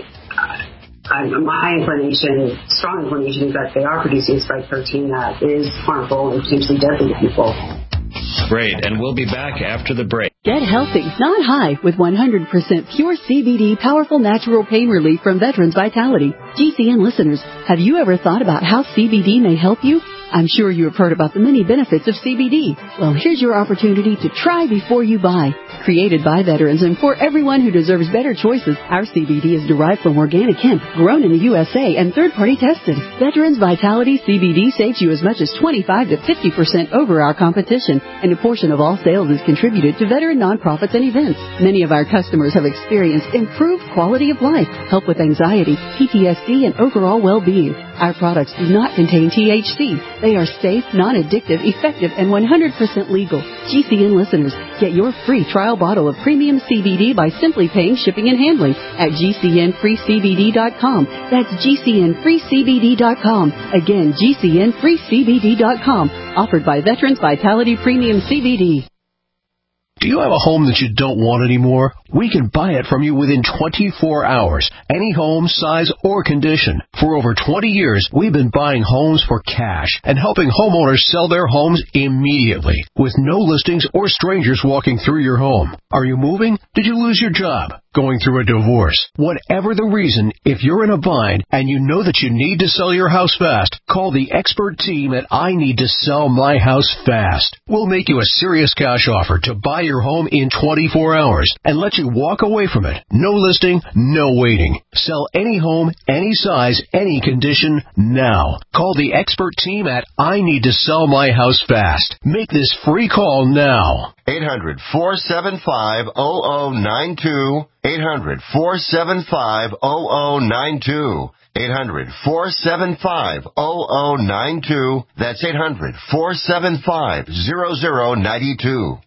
My strong inclination is that they are producing spike protein that is harmful and potentially deadly to people. Great, and we'll be back after the break. Get healthy, not high, with 100% pure CBD powerful natural pain relief from Veterans Vitality. GCN listeners, have you ever thought about how CBD may help you? I'm sure you have heard about the many benefits of CBD. Well, here's your opportunity to try before you buy. Created by veterans and for everyone who deserves better choices, our CBD is derived from organic hemp, grown in the USA, and third-party tested. Veterans Vitality CBD saves you as much as 25 to 50% over our competition, and a portion of all sales is contributed to veteran nonprofits and events. Many of our customers have experienced improved quality of life, help with anxiety, PTSD, THC, and overall well-being. Our products do not contain THC. They are safe, non-addictive, effective, and 100% legal. GCN listeners, get your free trial bottle of premium CBD by simply paying shipping and handling at GCNFreeCBD.com. That's GCNFreeCBD.com. Again, GCNFreeCBD.com. Offered by Veterans Vitality Premium CBD. Do you have a home that you don't want anymore? We can buy it from you within 24 hours. Any home, size, or condition. For over 20 years, we've been buying homes for cash and helping homeowners sell their homes immediately with no listings or strangers walking through your home. Are you moving? Did you lose your job? Going through a divorce? Whatever the reason, if you're in a bind and you know that you need to sell your house fast, call the expert team at I Need to Sell My House Fast. We'll make you a serious cash offer to buy your home in 24 hours and let you walk away from it. No listing, no waiting. Sell any home, any size, any condition, now. Call the expert team at I Need to Sell My House Fast. Make this free call now. 800-475-0092. 800-475-0092. 800-475-0092. That's 800-475-0092.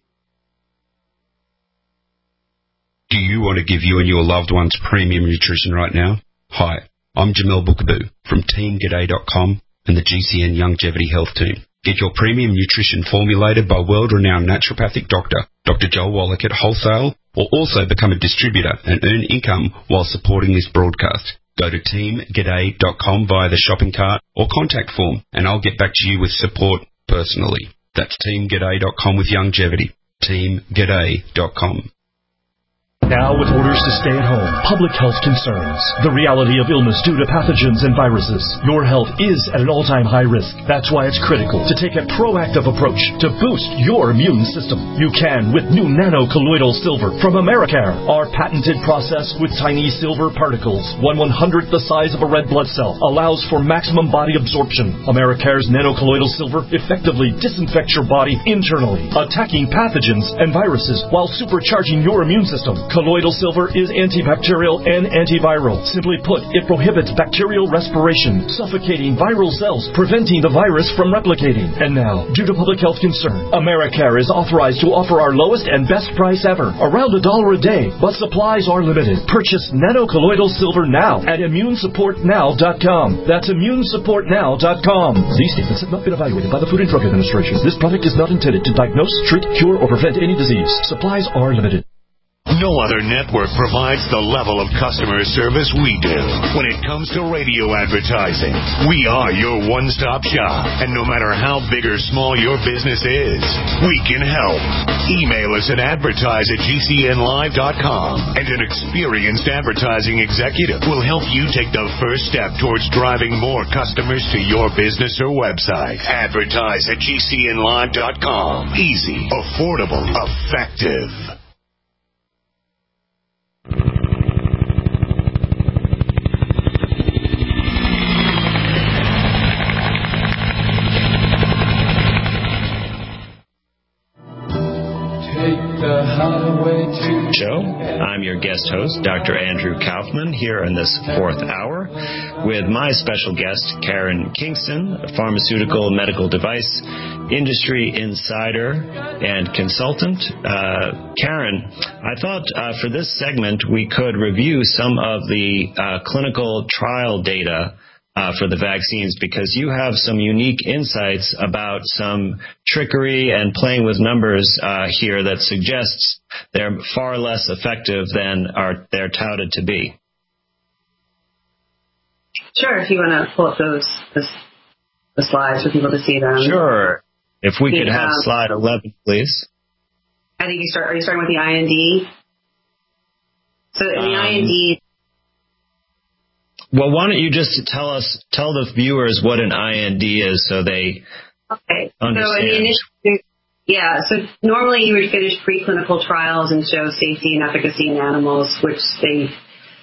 Do you want to give you and your loved ones premium nutrition right now? Hi, I'm Jamel Bookaboo from TeamGaday.com and the GCN Longevity Health Team. Get your premium nutrition formulated by world-renowned naturopathic doctor, Dr. Joel Wallach at wholesale, or also become a distributor and earn income while supporting this broadcast. Go to TeamGaday.com via the shopping cart or contact form, and I'll get back to you with support personally. That's TeamGaday.com with longevity. TeamGaday.com. Now with orders to stay at home, public health concerns, the reality of illness due to pathogens and viruses, your health is at an all-time high risk. That's why it's critical to take a proactive approach to boost your immune system. You can with new nano-colloidal silver from Americare. Our patented process with tiny silver particles, 1/100th the size of a red blood cell, allows for maximum body absorption. Americare's nano-colloidal silver effectively disinfects your body internally, attacking pathogens and viruses while supercharging your immune system. Colloidal silver is antibacterial and antiviral. Simply put, it prohibits bacterial respiration, suffocating viral cells, preventing the virus from replicating. And now, due to public health concern, Americare is authorized to offer our lowest and best price ever, around $1 a day, but supplies are limited. Purchase nano-colloidal silver now at immunesupportnow.com. That's immunesupportnow.com. These statements have not been evaluated by the Food and Drug Administration. This product is not intended to diagnose, treat, cure, or prevent any disease. Supplies are limited. No other network provides the level of customer service we do. When it comes to radio advertising, we are your one-stop shop. And no matter how big or small your business is, we can help. Email us at advertise@gcnlive.com, and an experienced advertising executive will help you take the first step towards driving more customers to your business or website. Advertise@gcnlive.com. Easy, affordable, effective. Show. I'm your guest host, Dr. Andrew Kaufman, here in this fourth hour with my special guest, Karen Kingston, a pharmaceutical medical device industry insider and consultant. Karen, I thought for this segment we could review some of the clinical trial data for the vaccines, because you have some unique insights about some trickery and playing with numbers here that suggests they're far less effective than they're touted to be. Sure, if you want to pull up the slides for people to see them. Sure. If we could have slide 11, please. I think are you starting with the IND? So in the IND... Well, why don't you just tell the viewers what an IND is so they understand. So normally you would finish preclinical trials and show safety and efficacy in animals, which they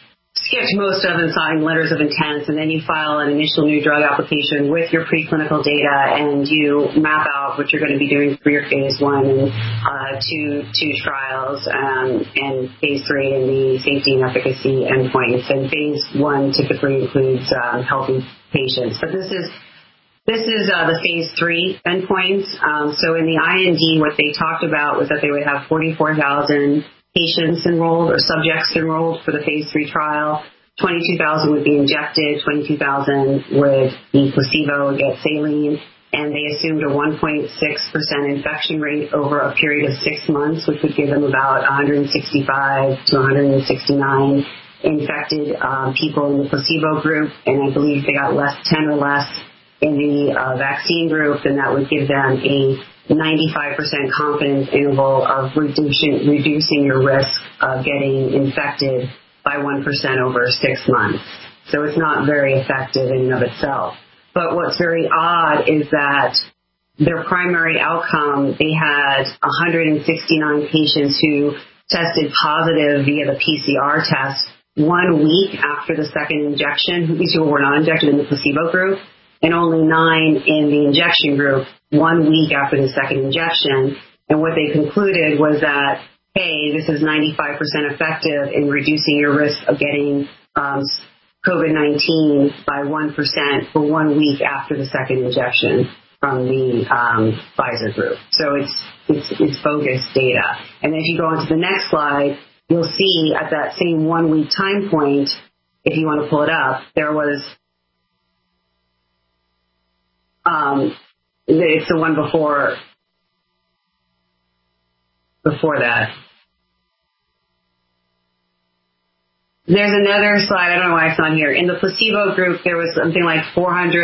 skipped most of and signed letters of intent, and then you file an initial new drug application with your preclinical data, and you map out what you're going to be doing for your phase 1 and two trials, and phase 3 and the safety and efficacy endpoints. And phase 1 typically includes healthy patients, but this is the phase 3 endpoints. So in the IND, what they talked about was that they would have 44,000 patients enrolled or subjects enrolled for the phase 3 trial. 22,000 would be injected, 22,000 would be placebo, would get saline, and they assumed a 1.6% infection rate over a period of 6 months, which would give them about 165 to 169 infected people in the placebo group, and I believe they got 10 or less in the vaccine group, then that would give them a 95% confidence interval of reducing your risk of getting infected by 1% over 6 months. So it's not very effective in and of itself. But what's very odd is that their primary outcome, they had 169 patients who tested positive via the PCR test 1 week after the second injection. These people were not injected in the placebo group, and only 9 in the injection group 1 week after the second injection. And what they concluded was that, hey, this is 95% effective in reducing your risk of getting COVID-19 by 1% for 1 week after the second injection from the Pfizer group. So it's bogus data. And if you go on to the next slide, you'll see at that same 1 week time point, if you want to pull it up, there was it's the one before that. There's another slide. I don't know why it's not here. In the placebo group, there was something like in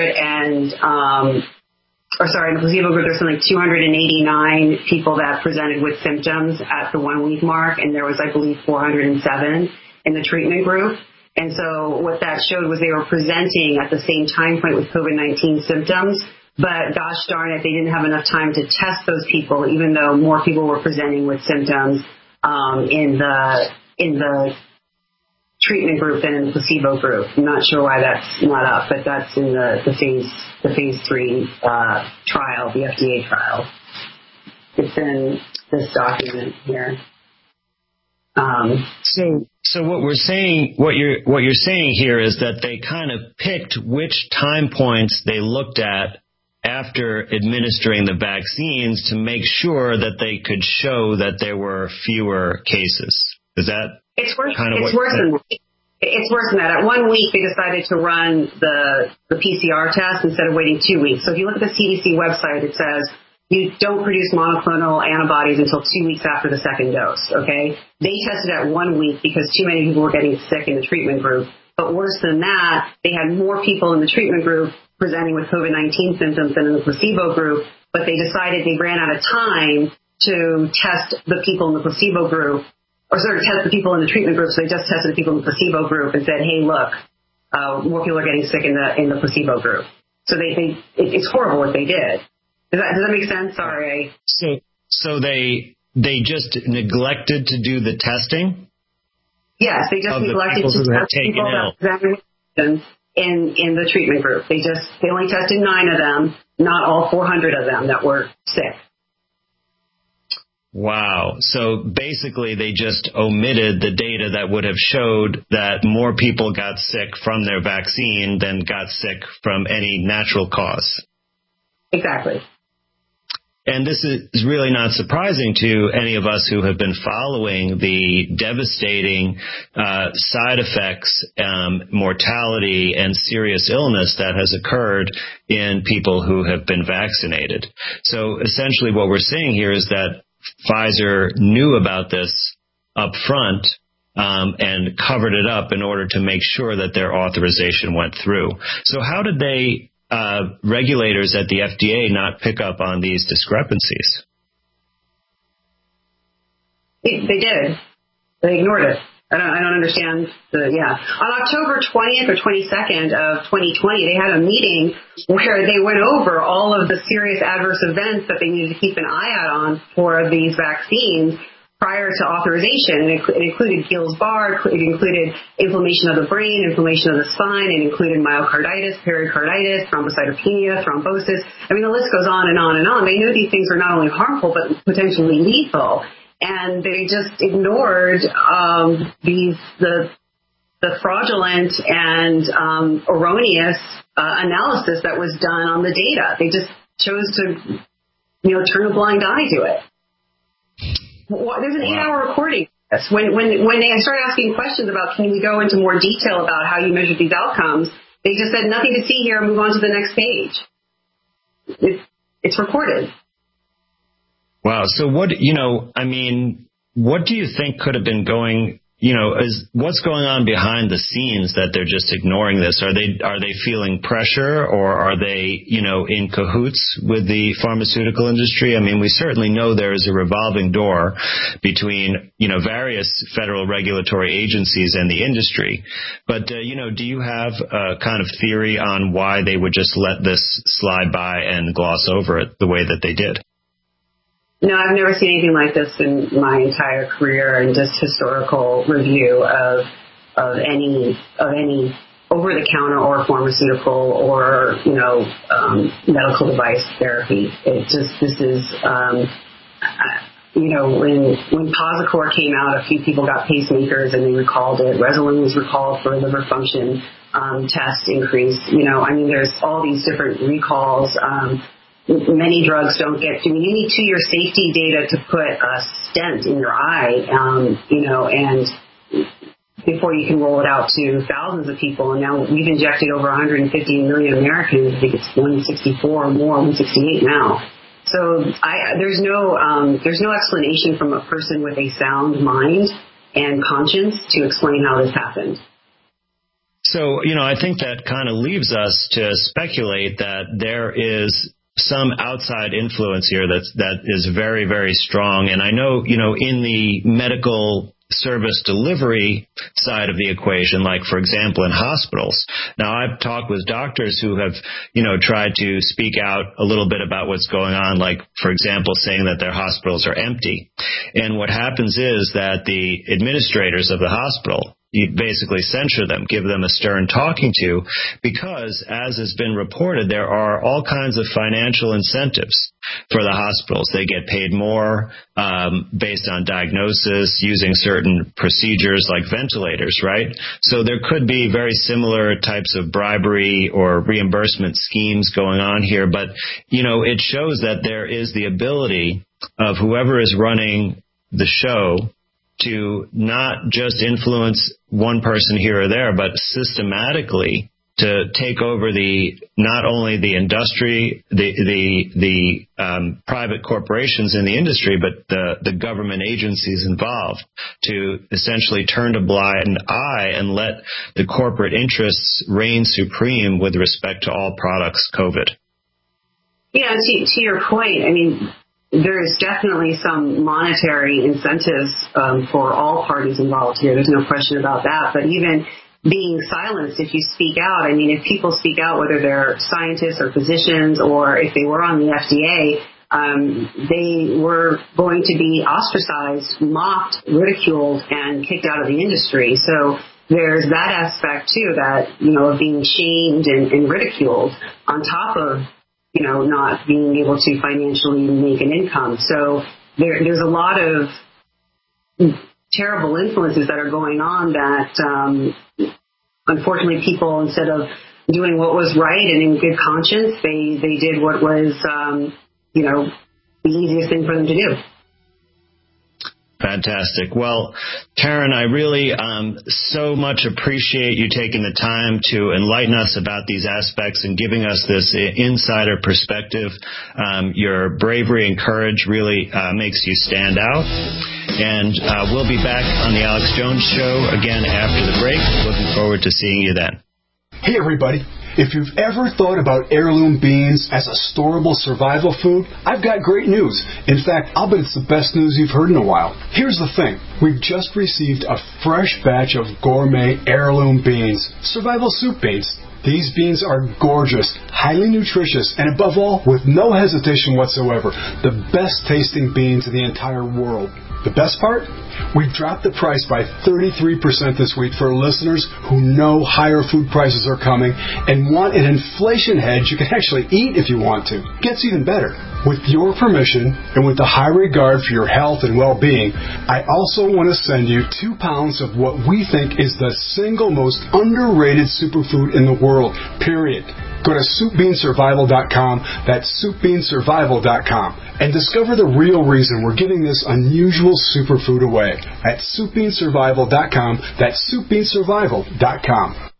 the placebo group, there's something like 289 people that presented with symptoms at the 1 week mark, and there was, I believe, 407 in the treatment group. And so what that showed was they were presenting at the same time point with COVID-19 symptoms, but gosh darn it, they didn't have enough time to test those people, even though more people were presenting with symptoms in the treatment group than in the placebo group. I'm not sure why that's not up, but that's in the phase 3 trial, the FDA trial. It's in this document here. So what we're saying, what you're saying here is that they kind of picked which time points they looked at after administering the vaccines to make sure that they could show that there were fewer cases. Is that it's worse than that? It's worse than that. At 1 week, they decided to run the PCR test instead of waiting 2 weeks. So if you look at the CDC website, it says you don't produce monoclonal antibodies until 2 weeks after the second dose, okay? They tested at 1 week because too many people were getting sick in the treatment group. But worse than that, they had more people in the treatment group presenting with COVID-19 symptoms than in the placebo group, but they decided they ran out of time to test the people in the placebo group, or sort of test the people in the treatment group, so they just tested the people in the placebo group and said, hey, look, more people are getting sick in the placebo group. So it's horrible what they did. Does that make sense? Sorry. So they just neglected to do the testing? Yes, they just neglected to test people that presented with in the treatment group. They only tested 9 of them, not all 400 of them that were sick. Wow. So basically they just omitted the data that would have showed that more people got sick from their vaccine than got sick from any natural cause. Exactly. And this is really not surprising to any of us who have been following the devastating side effects, mortality, and serious illness that has occurred in people who have been vaccinated. So essentially what we're seeing here is that Pfizer knew about this up front and covered it up in order to make sure that their authorization went through. So how did they regulators at the FDA not pick up on these discrepancies? They did. They ignored it. I don't understand On October 20th or 22nd of 2020, they had a meeting where they went over all of the serious adverse events that they needed to keep an eye out on for these vaccines. prior to authorization. It included Guillain-Barré, it included inflammation of the brain, inflammation of the spine, it included myocarditis, pericarditis, thrombocytopenia, thrombosis. I mean, the list goes on and on and on. They knew these things are not only harmful, but potentially lethal. And they just ignored the fraudulent and erroneous analysis that was done on the data. They just chose to, turn a blind eye to it. There's an 8-hour recording. When they started asking questions about, can we go into more detail about how you measured these outcomes, they just said, nothing to see here, move on to the next page. It's recorded. Wow. So what do you think could have been what's going on behind the scenes that they're just ignoring this? Are they feeling pressure, or are they, in cahoots with the pharmaceutical industry? I mean, we certainly know there is a revolving door between, various federal regulatory agencies and the industry. But, do you have a kind of theory on why they would just let this slide by and gloss over it the way that they did? No, I've never seen anything like this in my entire career, and just historical review of any over-the-counter or pharmaceutical or medical device therapy. When Posicor came out, a few people got pacemakers and they recalled it. Resolin was recalled for liver function test increase. There's all these different recalls. Many drugs don't get you need 2-year safety data to put a stent in your eye, and before you can roll it out to thousands of people. And now we've injected over 150 million Americans. I think it's 164 or more, 168 now. So there's no explanation from a person with a sound mind and conscience to explain how this happened. So, I think that kind of leaves us to speculate that there is some outside influence here that is very, very strong. And I know, in the medical service delivery side of the equation, like, for example, in hospitals. Now, I've talked with doctors who have, tried to speak out a little bit about what's going on, like, for example, saying that their hospitals are empty. And what happens is that the administrators of the hospital, you basically censure them, give them a stern talking to, because, as has been reported, there are all kinds of financial incentives for the hospitals. They get paid more based on diagnosis, using certain procedures like ventilators, right? So there could be very similar types of bribery or reimbursement schemes going on here. But, it shows that there is the ability of whoever is running the show to not just influence one person here or there, but systematically to take over not only the industry, the private corporations in the industry, but the government agencies involved, to essentially turn a blind eye and let the corporate interests reign supreme with respect to all products COVID. Yeah, to your point, there is definitely some monetary incentives for all parties involved here. There's no question about that. But even being silenced, if you speak out, if people speak out, whether they're scientists or physicians, or if they were on the FDA, they were going to be ostracized, mocked, ridiculed, and kicked out of the industry. So there's that aspect too, that, of being shamed and ridiculed on top of not being able to financially make an income. So there's a lot of terrible influences that are going on that, unfortunately, people, instead of doing what was right and in good conscience, they did what was, the easiest thing for them to do. Fantastic. Well, Taryn, I really so much appreciate you taking the time to enlighten us about these aspects and giving us this insider perspective. Your bravery and courage really makes you stand out. And we'll be back on the Alex Jones Show again after the break. Looking forward to seeing you then. Hey, everybody. If you've ever thought about heirloom beans as a storable survival food, I've got great news. In fact, I'll bet it's the best news you've heard in a while. Here's the thing. We've just received a fresh batch of gourmet heirloom beans, survival soup beans. These beans are gorgeous, highly nutritious, and above all, with no hesitation whatsoever, the best tasting beans in the entire world. The best part? We've dropped the price by 33% this week for listeners who know higher food prices are coming and want an inflation hedge you can actually eat if you want to. Gets even better. With your permission and with the high regard for your health and well-being, I also want to send you 2 pounds of what we think is the single most underrated superfood in the world, period. Go to SoupBeanSurvival.com, that's SoupBeanSurvival.com, and discover the real reason we're giving this unusual superfood away at SoupBeanSurvival.com, that's SoupBeanSurvival.com.